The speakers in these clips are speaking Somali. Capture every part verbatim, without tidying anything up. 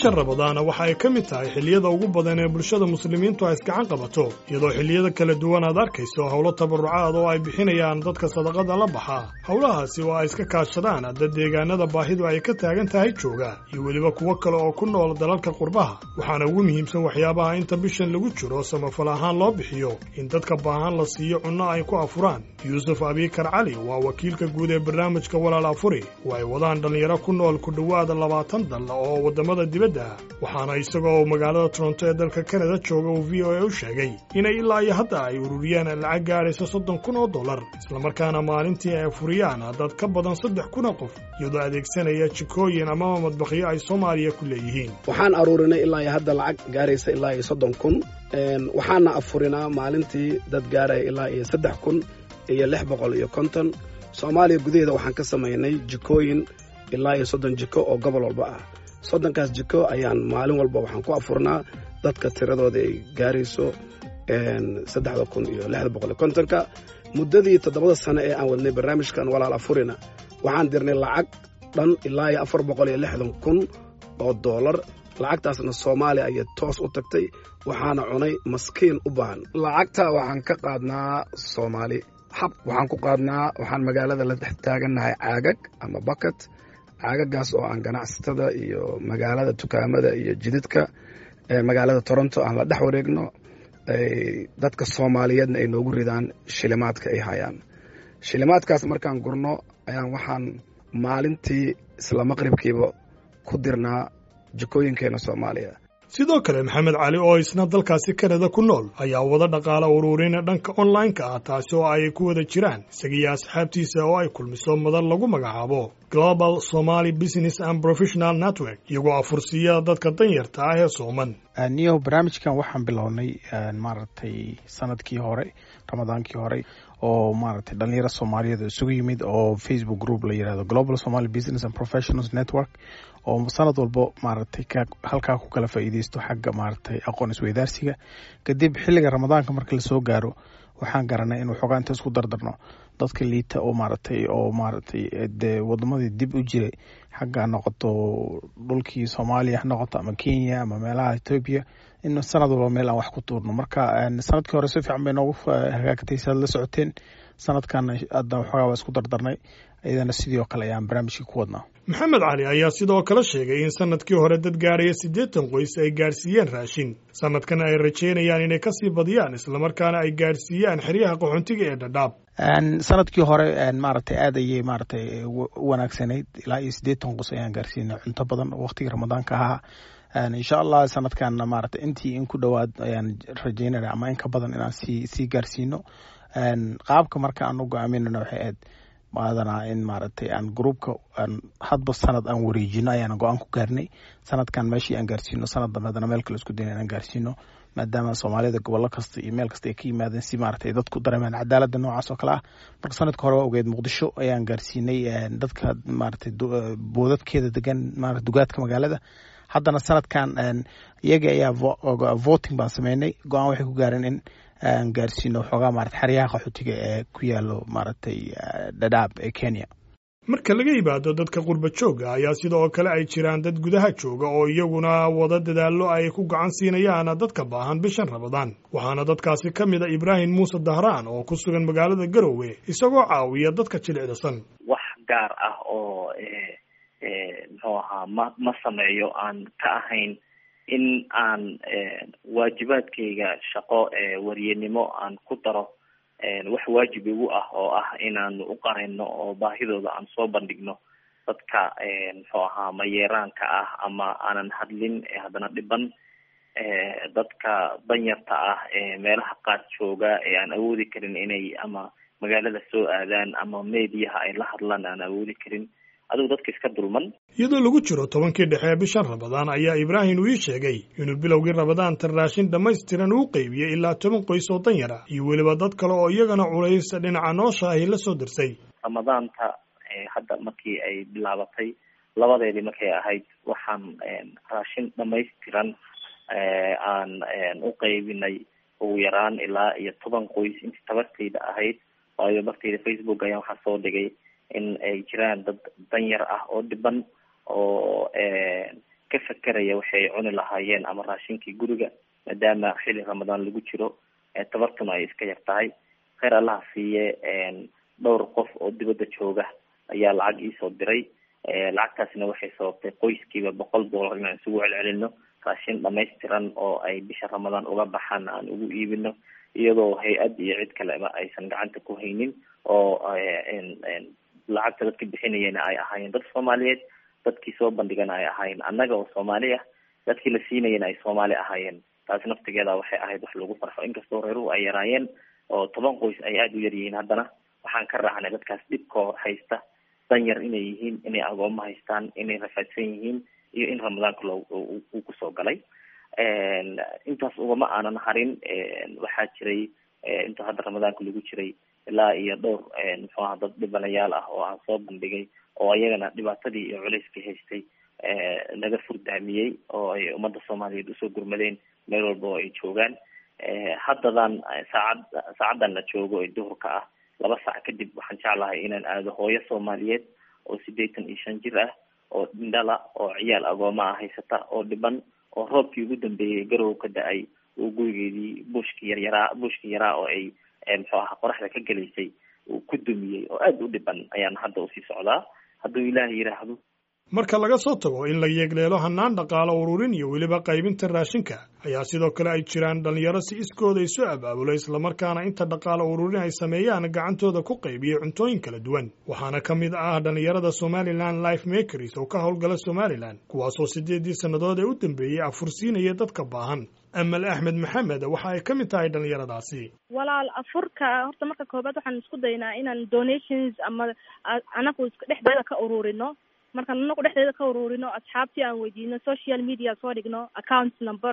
bisha Ramadaan waxa ay ka mid tahay xilliyada ugu badan ee bulshada muslimiintu ay iska qabato iyadoo xilliyada kala duwan aad arkayso hawlo tabarucaad oo ay bixinayaan dadka sadaqada la baxa hawlahaasi oo ay iska kaashadaan dad deegaanada baahidu ay ka taagan tahay jooga iyo waliba kuwa kale oo ku nool dalalka qurbaha waxaana ugu muhiimsan waxyaabaha inta bishan lagu jiro samafal ahaan loo bixiyo in dadka baahan la siiyo cunno ay ku afuraan Yuusuf Abikar Cali waa wakiilka guud ee barnaamijka Walaal Afuri oo ay wadaan dhalinyaro ku nool ku dhawaad labaatan dal oo wadamada dibadda waxaana isagoo magaalada Toronto ee dalka Canada jooga uu V O A u sheegay inay ilaa iyo hadda ay ururiyaan lacag gaaraysa soddon kun oo dollar isla markaana maalintii ay furiyaan dad ka badan saddex kun oo qof iyadoo adeegsanaya jikooyin ama madbaqyo ay Soomaaliya ku leeyihiin waxaan aruurinay ilaa iyo hadda lacag gaaraysa ilaa iyo soddon kun een waxaana afurinaa maalintii dad gaaray ilaa iyo saddex kun iyo lix boqol iyo konton Soomaaliya gudaheeda waxaan ka sameeynay jikooyin ilaa iyo soddon jiko oo gobol walba ah soddonkaas jiko ayaan maalin walba waxaan ku afurnaa dadka tiradooda ay gaarayso een saddex kun iyo lix boqol iyo konton-ka muddadii toddobada sano ee aan wadnay barnaamijkan Walaal Afurina waxaan dirnay lacag dhan ilaa iyo afar boqol iyo lixdan kun oo dollar lacagtaasna Soomaaliya ay toos u tagtay waxaana cunay maskiin u baahan lacagta waxaan ka qaadnaa Soomaali hab waxaan ku qaadnaa waxaan magaalada la dhex taaganahay caagag ama bucket caagagaas oo aan ganacsatada iyo magaalada dukaamada iyo jidadka ee magaalada Toronto aan la dhex wareegno dadka Soomaaliyeedna ay noogu ridaan shilimaadka ay hayaan shilimaadkaas markaan gurno ayaan waxaan maalintii isla maqribkiiba ku dirnaa jikooyinkeena Soomaaliya sidoo kale Maxamed Cali oo isna dalkaasi Canada ku nool ayaa wada dhaqaale ururin dhanka online-ka ah taas oo ay ku wada jiraan isaga asxaabtiisa oo ay kulmiso madal lagu magacaabo Global Somali Business and Professional Network iyagoo afursiya dadka danyarta ah ee Sooman aniyo barnaamijkan waxaan bilownay maartay sanadkii hore Ramadaankii hore oo maartay dhalinyaro Soomaaliyeed isugu yimid oo Facebook group la yiraahdo Global Somali Business and Professionals Network oo sanad walba maartay halka ku kala faa'iideysto xagga maartay aqoon isweydaarsiga kadib xilliga Ramadaanka marka la soo gaaro waxaan garanay in waxoogaa inta isku dardarno dadka liita oo maartay oo maartay wadamada dib u jiray xagga noqoto dhulkii Soomaaliya noqoto ama Kenya ama meelaha Ethiopia in sanad walba meel aan wax ku tuurno marka sanadkii hore si fiican bay noogu hagaagtay la socoteen sanadkan aad waxoogaa isku dardarnay ayadana sidoo kale ayaan barnaamijka ku wadnaa Maxamed Cali ayaa sidoo kale sheegay in sanadkii hore dad gaaraya siddeetan qoys ay gaarsiiyeen raashin sanadkan ay rajeynayaan inay ka sii badiyaan isla markaana ay gaarsiiyaan xiriyaha qaxoontiga ee Dadaab sanadkii hore maartay aad ayay maartay wanaagsanayd ilaa iyo siddeetan qoys ayaan gaarsiinay cunto badan waqtiga Ramadaanka ahaa insha Allah sanadkan maartay intii in ku dhawaad ayaan rajeynaynaa ama in ka badan inaan si si gaarsiino qaabka marka aan u go'aaminayno waxay aad maadana in maartay aan groupka aan hadba sanad aan wareejino ayaan go'aan ku gaarnay sanadkan meeshii aan gaarsiino sanad dambeedna meel kale isku daynaa aan gaarsiino maadaama Soomaalida gobolka kasta iyo meel kasta ay ka yimaadeen si maartay dadku dareemaan cadaaladda noocaas oo kale ah marka sanadka hore ogeed Muqdisho ayaan gaarsiinay dadka maartay boodadkeeda degan maartay dugaadka magaalada haddana sanadkan iyaga ayaa voting baan sameynay go'aan waxay ku gaareen in aan gaarsiino xogaa maartay xariyaha qaxootiga ee ku yaalo maartay Dadaab ee Kenya marka laga yimaado dadka qurba jooga ayaa sidoo kale ay jiraan dad gudaha jooga oo iyaguna wada dadaallo ay ku gacan siinayaan dadka baahan bishan Ramadaan waxaana dadkaasi ka mid ah Ibrahim Muuse Dahraan oo ku sugan magaalada Garowe isagoo caawiya dadka jilicsan wax gaar ah oo ee ee muxuu ahaa ma ma sameeyo aan ka ahayn in aan waajibaadkayga shaqo ee wariyanimo aan ku daro wax waajib igu ah oo ah inaan u qareyno oo baahidooda aan soo bandhigno dadka muxuu ahaa mayeeraanka ah ama aanan hadlin ee haddana dhiban dadka danyarta ah ee meelaha qaar jooga ee aan awoodi karin inay ama magaalada soo aadaan ama meediyaha ay la hadlaan aan awoodi karin adigu dadka iska dulman iyadoo lagu jiro tobankii dhexe bishan Ramadaan ayaa Ibrahim uu sheegay inuu bilowgii Ramadaan raashin dhameystiran uu qaybiyay ilaa toban qoys oo danyar ah iyo waliba dad kale oo iyagana culays dhinaca nolosha ay la soo dirsay Ramadaanta hadda markii ay bilaabatay labadeedii markay ahayd waxaan raashin dhameystiran aan u qaybinay ugu yaraan ilaa iyo toban qoys intii tabartayda ahayd waayo markii Facebook ayaan waxaa soo dhigay in ay jiraan dad danyar ah oo dhiban oo ka fakeraya waxay cuni lahaayeen ama raashinkii guriga, maadaama xilli ramadaan lagu jiro tabartuna ay iska yar tahay. kheyr allaha siiye dhowr qof oo dibadda jooga ayaa lacag iisoo diray. lacagtaasina waxay sababtay qoyskiiba boqol dollar inaan isugu celcelino raashin dhamaystiran oo ay bisha ramadaan uga baxaan aan ugu iibino, iyadoo hay-ad iyo cid kaleba aysan gacanta ku haynin, oo lacagta dadka bixinayana ay ahaayeen dad Soomaaliyeed, dadkii soo bandhigana ay ahaayeen annaga oo Soomaali ah, dadkii la siinayana ay Soomaali ahaayeen. taas naftigeeda waxay ahayd wax lagu farxo, inkastoo reeruhu ay yaraayeen oo toban qoys ay aada u yar yihiin, haddana waxaan ka raacnay dadkaas dhibkoo haysta, dan yar inay yihiin, inay agoomo haystaan, inay rafaadsan yihiin, iyo in ramadaanka loo uu kusoo galay. intaas ugama aanan harin. waxaa jiray inta hadda ramadaanka lagu jiray ilaa iyo dhowr muxuu aha dad dhibanayaal ah oo aan soo bandhigay, oo ayagana dhibaatadii iyo culeyskii haystay laga furdaamiyey, oo ay ummadda Soomaaliyeed usoo gurmadeen meel walba oo ay joogaan. haddadan saacad saacadan la joogo ee duhurka ah, laba saac kadib waxaan jeclahay inaan aado hooyo Soomaaliyeed oo sideetan iyo shan jir ah, oo indhala, oo ciyaal agooma ah haysata, oo dhiban, oo roobkii ugu dambeeyey garow ka da-ay oo gurigeedii buushkii yaryaraa buushkii yaraa oo ay muxuu aha qoraxda ka gelaysay uu ku dumiyey, oo aada u dhiban ayaan hadda usii socdaa hadduu ilaahay yidhaahdo. marka laga soo tago in la yeegleelo hannaan dhaqaalo ururin iyo weliba qaybinta raashinka, ayaa sidoo kale ay jiraan dhalinyaro si iskooda isu abaabula, islamarkaana inta dhaqaalo ururin ay sameeyaan gacantooda ku qaybiyey cuntooyin kala duwan. waxaana ka mid ah dhalinyarada Somaliland Life Makers oo ka howlgala Somaliland, kuwaasoo sideedii sannadood ee u dambeeyey afursiinaya dadka baahan. Amal Axmed Maxamed waxa ay ka mid tahay dhalinyaradaasi. walaal afurka horta marka koobaad waxaan isku daynaa inaan donations ama anagu dhexdeeda ka ururino. markaan anagu dhexdeeda ka ururino, asxaabtii aan weydiino, social media soo dhigno, account number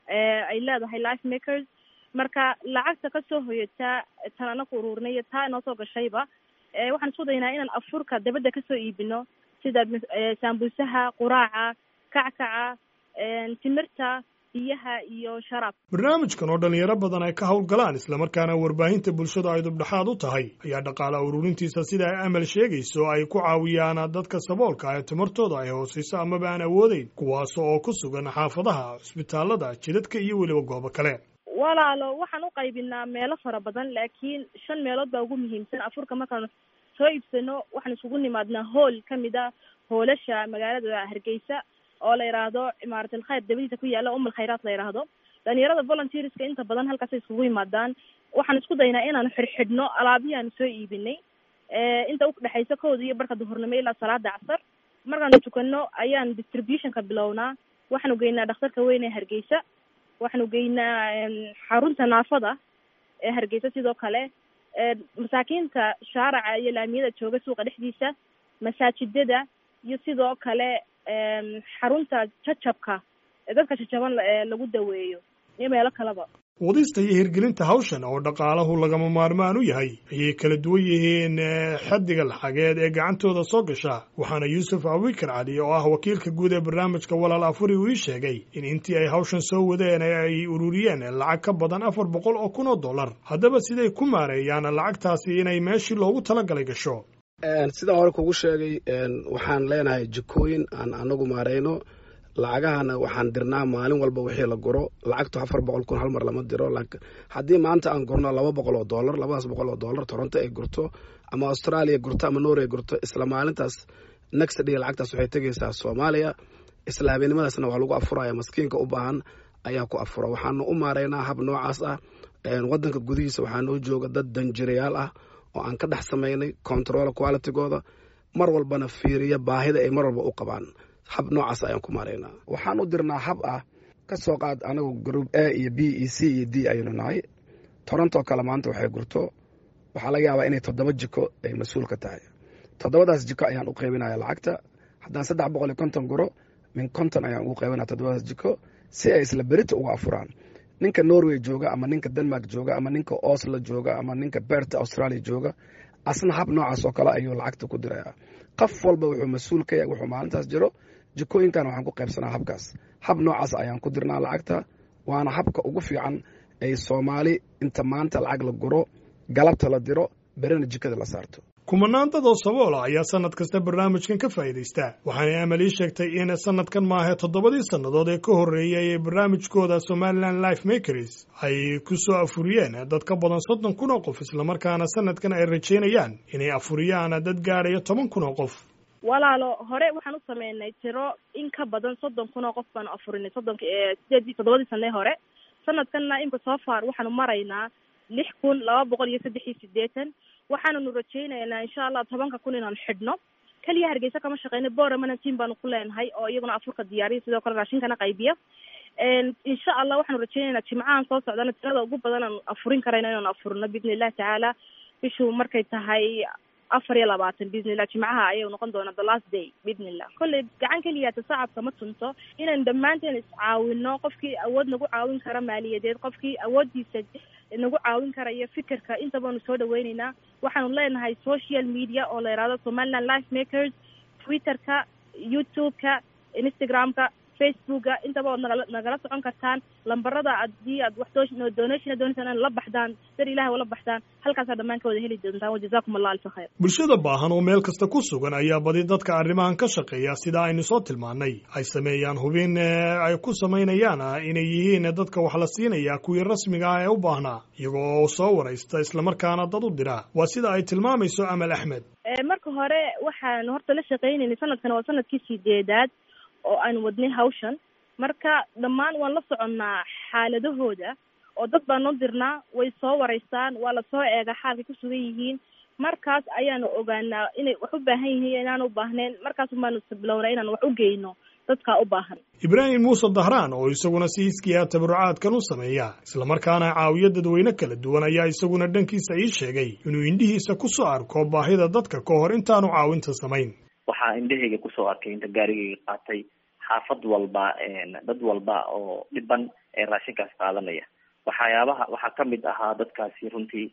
ay leedahay Life Makers. marka lacagta kasoo hoyata tan anagu ururinay taa inoo soo gashayba waxaan isku daynaa inaan afurka dabadda kasoo iibino, sida sambuusaha, quraaca, kackaca, timirta, biyaha iyo sharaab. barnaamijkan oo dhalinyaro badan ay ka howlgalaan, islamarkaana warbaahinta bulshada ay dubdhaxaad u tahay, ayaa dhaqaala ururintiisa sida ay Amal sheegayso ay ku caawiyaan dadka saboolka ee tamartooda ay hoosayso amaba aan awoodeyn, kuwaas oo ku sugan xaafadaha, cusbitaalada, jidadka iyo weliba goobo kale. walaalo waxaan u qaybinaa meelo fara badan, laakiin shan meelood baa ugu muhiimsan. afurka markaan soo iibsano waxaan isugu nimaadnaa hool kamid a hoolasha magaalada Hargeysa oo la yiraahdo Imaarat al-Khayr dabadiisa ku yaala Umm al-Khayraat la yiraahdo. dhalinyarada volunteerska inta badan halkaas isugu yimaadaan. waxaan isku daynaa inaan xirxidhno alaabihii aan soo iibinay inta u dhaxaysa kooda iyo barka duhurnimo ilaa salaada casar. markaan tukano ayaan distributionka bilownaa. waxaanu geynaa dhakhtarka weyn ee Hargeysa, waxaanu geynaa xarunta naafada ee Hargeysa, sidoo kale masaakiinta shaaraca iyo laamiyada jooga suuqa dhexdiisa, masaajidada, iyo sidoo kale xarunta jajabka ee dadka jajaban lagu daweeyo iyo meelo kaleba. wadista iyo hirgelinta hawshan oo dhaqaalahu lagama maarmaan u yahay ayay kala duwan yihiin xaddiga lacageed ee gacantooda soo gasha. waxaana Yuusuf Abubakar Cali oo ah wakiilka guud ee barnaamijka Walaal Afuri uu sheegay in intii ay hawshan soo wadeen ay ururiyeen lacag ka badan afar boqol oo kun oo dollar. haddaba siday ku maareeyaan lacagtaasi inay meeshii loogu talagalay gasho? sida hore kugu sheegay waxaan leenahay jikooyin aan anagu maareyno. lacagahana waxaan dirnaa maalin walba wixii la guro. lacagtu afar boqol kun hal mar lama diro. haddii maanta aan gurno laba boqol oo dollar, labadaas boqol oo dollar Toronto ay gurto ama Australia gurto ama Norway gurto, isla maalintaas next day lacagtaas waxay tegaysaa Soomaaliya. isla habeenimadaasna waa lagu afuraya maskiinka u baahan ayaa ku afura. waxaanu u maareynaa hab noocaas ah. wadanka gudihiisa waxaa noo jooga dad danjirayaal ah oo aan ka dhex samaynay control qualitygooda, mar walbana fiiriya baahida ay mar walba u qabaan. hab noocaas ayaan ku maareynaa. waxaan u dirnaa hab ah ka soo qaad anagu group A iyo B iyo C iyo D ayaynu nahay. Toronto kale maanta waxay gurto, waxaa laga yaabaa inay toddoba jiko ay mas-uul ka tahay. toddobadaas jiko ayaan u qaybinaya lacagta. haddaan saddex boqol iyo konton guro, min konton ayaan ugu qaybinaya toddobadaas jiko si ay isla berita uga afuraan. ninka Norway jooga ama ninka Denmark jooga ama ninka Oslo jooga ama ninka Perth Australia jooga, asna hab noocaas oo kale ayuu lacagta ku dirayaa. qof walba wuxuu mas-uul ka yahay wuxuu maalintaas jiro. jikooyinkan waxaan ku qaybsanaa habkaas. hab noocaas ayaan ku dirnaa lacagta. waana habka ugu fiican ay Soomaali inta maanta lacag la guro, galabta la diro, berina jikada la saarto. kumanaan dad oo saboola ayaa sanad kasta barnaamijkan ka faa'iidaysta waxaanay amal ii sheegtay in sanadkan maahe toddobadii sannadood ee ka horreeyay ee barnaamijkooda Somaliland Life Makers ay ku soo afuriyeen dad ka badan soddon kun oo qof islamarkaana sanadkan ay rajaynayaan inay afuriyaan dad gaadhaya toban kun oo qof. walaalo hore waxaan u sameynay tiro in ka badan soddon kun oo qof baan afurinay soddonka ee sideedii toddobadii sano hore. sanadkanna imka soo far waxaanu maraynaa lix kun laba boqol iyo saddex iyo siddeetan. waxaananu rajaynaynaa insha allah tobanka kun inaan xidhno. keliya Hargeysa kama shaqeyno, Boorama team baanu ku leenahay oo iyaguna afurka diyaariya sidoo kale raashinkana qaybiya. insha allah waxaanu rajaynaynaa jimcahan soo socdana tirada ugu badan aan afurin karayna inaan afurno biidni illahi tacaala. bishu markay tahay afar iyo labaatan biidni illah jimcaha ayay noqon doonaa the last day biidni illah. kolley gacan keliya tasacabka ma tunto inaan dhammaanteen iscaawino. qofkii awood nagu caawin kara maaliyadeed, qofkii awooddiisa nagu caawin karaya fikirka, inta baanu soo dhaweynaynaa. waxaanu leenahay social media oo la yidhaahdo Somaliland Life Makers, Twitterka, YouTube-ka, Instagram-ka, Facebook-ga, intaba waad nagala nagala socon kartaan. lambarada haddii aad wax donation doonaysan la baxdaan dar ilaahay wala baxdaan halkaasaa dhammaan ka wada heli doontaan. wajazaakum allah alfa khayr. bulshada baahan oo meel kasta ku sugan ayaa badi dadka arrimahan ka shaqeeya sida aynu soo tilmaannay ay sameeyaan hubin ay ku samaynayaan inay yihiin dadka wax la siinaya kuwii rasmiga ah ee u baahnaa iyagoo soo waraysta islamarkaana dad u dira. waa sida ay tilmaamayso Amal Axmed. marka hore waxaan horta la shaqaynaynay sanadkan waa sanadkii sideedaad oo aan wadnay hawshan. marka dhammaan waan la soconnaa xaaladahooda oo dad baan noo dirnaa, way soo waraystaan, waa la soo eega xaalkay ku sugan yihiin. markaas ayaanu ogaanaa inay wax u baahan yihiin inaan u baahnayn. markaas baanu sablowna inaan wax u geyno dadka u baahan. Ibraahim Muuse Dahraan oo isaguna si iskiya tabarucaadkan u sameeya islamarkaana caawiya dadweyne kala duwan ayaa isaguna dhankiisa ii sheegay inuu indhihiisa ku soo arko baahida dadka ka hor intaanu caawinta samayn. waxaa indhahayga kusoo arkay inta gaarigayga qaatay xaafad walba dad walba oo dhiban ee raashinkaas qaadanaya. waxyaabaha waxaa ka mid ahaa dadkaasi runtii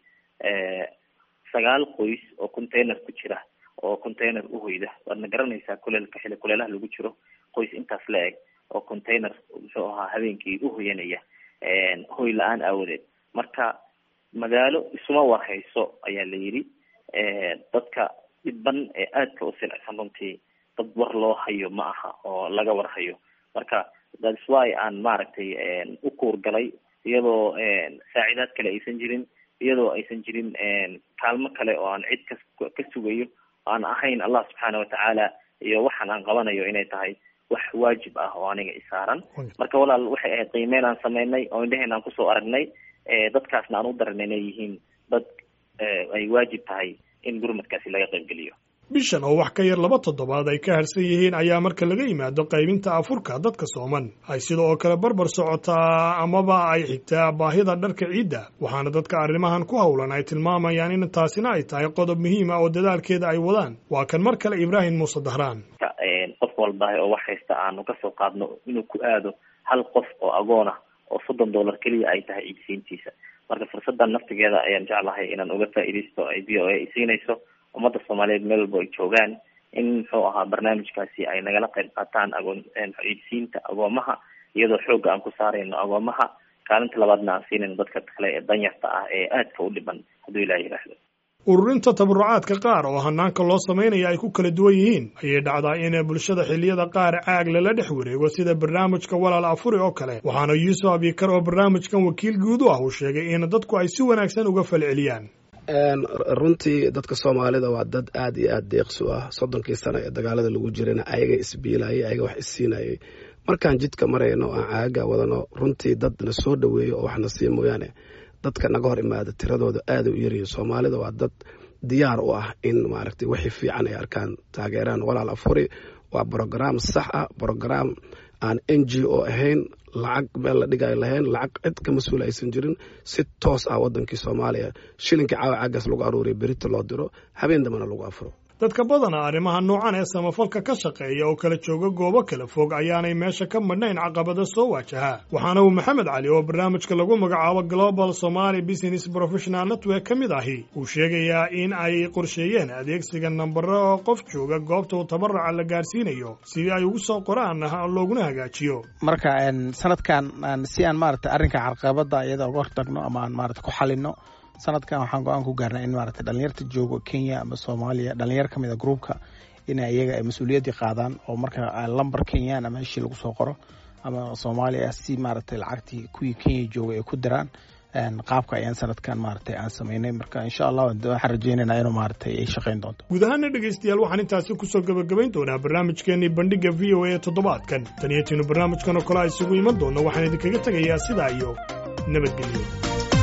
sagaal qoys oo container ku jira oo container u hoyda. waadna garanaysaa kuleelka xili kuleelaha lagu jiro, qoys intaas la eg oo container muxuu ahaa habeenkii u hoyanaya hoy la-aan aawadeed. marka magaalo isuma warhayso ayaa la yidhi. dadka dhiban ee aadka u silcsan runtii dad war loo hayo ma aha oo laga war hayo. marka that's why aan maaragtay u kuurgalay iyadoo saacidaad kale aysan jirin, iyadoo aysan jirin kaalmo kale oo aan cid ka ka sugayo aan ahayn allah subxaana watacaala, iyo waxaan aan qabanayo inay tahay wax waajib ah oo aniga isaaran. marka walaal waxay ahayd qiimeyn aan sameynay oo indhaheen aan kusoo aragnay. dadkaasna aan u daranay inay yihiin dad ay waajib tahay in gurmadkaasi laga qaybgeliyo. bishan oo wax ka yar laba toddobaad ay ka harsan yihiin ayaa marka laga yimaado qaybinta afurka dadka sooman ay sidoo kale barbar socotaa amaba ay xigtaa baahida dharka ciidda. waxaana dadka arrimahan ku howlan ay tilmaamayaan in taasina ay tahay qodob muhiim ah oo dadaalkeeda ay wadaan. waa kan mar kale Ibraahim Muuse Dahraan. qof walba oo wax haysta aanu ka soo qaadno inuu ku aado hal qof oo agoon ah oo soddon dollar keliya ay tahay ciidsiintiisa. marka fursaddan naftigeeda ayaan jeclahay inaan uga faa'iidaysto ay v o a siinayso ummadda Soomaaliyeed meel walba ay joogaan, in muxuu ahaa barnaamijkaasi ay nagala qayb qaataan agoon ciidsiinta agoomaha, iyadoo xoogga aan ku saarayno agoomaha. kaalinta labaadna aan siinayno dadka kale ee danyarta ah ee aadka u dhiban hadduu ilaahay yiraahdo. ururinta tabarucaadka qaar oo hanaanka loo sameynaya ay ku kala duwan yihiin ayay dhacdaa in bulshada xilliyada qaar caag lala dhex wareego sida barnaamijka walaal afuri oo kale. waxaana Yuusuf Abikar oo barnaamijkan wakiil guud u ah uu sheegay in dadku ay si wanaagsan uga falceliyaan. runtii dadka Soomaalida waa dad aad iyo aad deeqsi ah. soddonkii sano ee dagaalada lagu jirayna ayaga isbiilayay, ayaga wax isiinayay. markaan jidka marayno aan caaga wadano runtii dad na soo dhaweeyo oo waxna sii mooyaane dadka naga hor imaada tiradooda aad u yar yihiin. Soomaalida waa dad diyaar u ah in maaragtay wixii fiican ay arkaan taageeraan. walaal afuri waa program sax ah, program aan N G O ahayn, lacag meel la dhigayo lahayn, lacag cid ka mas'uul aysan jirin. si toos ah wadankii Soomaaliya shilinka caawa caagas lagu aruuriyo berito loo diro, habeen dambana lagu afuro. dadka badana arrimaha noocan ee samafalka ka shaqeeya oo kala jooga goobo kala fog ayaanay meesha ka madhnayn caqabada soo waajaha. waxaana uu Maxamed Cali oo barnaamijka lagu magacaabo Global Somali Business Professional Network ka mid ahi uu sheegayaa in ay qorsheeyeen adeegsiga nambaro qof jooga goobta uu tabaruca la gaarsiinayo si ay ugu soo qoraan looguna hagaajiyo. marka sanadkan si aan maaragtay arrinka caqabada iyada uga hortagno ama aan maaragtay ku xalino sanadkan waxaan go-aan ku gaarnay in maaragtay dhalinyarta joogo Kenya ama Soomaaliya dhalinyar ka mid ah groupka in ayaga ay mas'uuliyadda qaadaan oo marka lambar Kenyan ama shil lagu soo qoro ama Soomaaliya si maaragtay lacagtii kuwii Kenya jooga ay ku diraan qaabka ayaan sanadkan maaragtay aan sameynay marka insha Allah waxaan rajeynaynaa inuu maaragtay ay shaqeyn doonto guud ahaan dhageystayaal waxaan intaasi ku soo gabagabayn doonaa barnaamijkeennii bandhiga V O A toddobaadkan tan iyo tiin barnaamijkan oo kale isugu iman doono waxaan idinkaga tagayaa sidaa iyo nabadgelyo.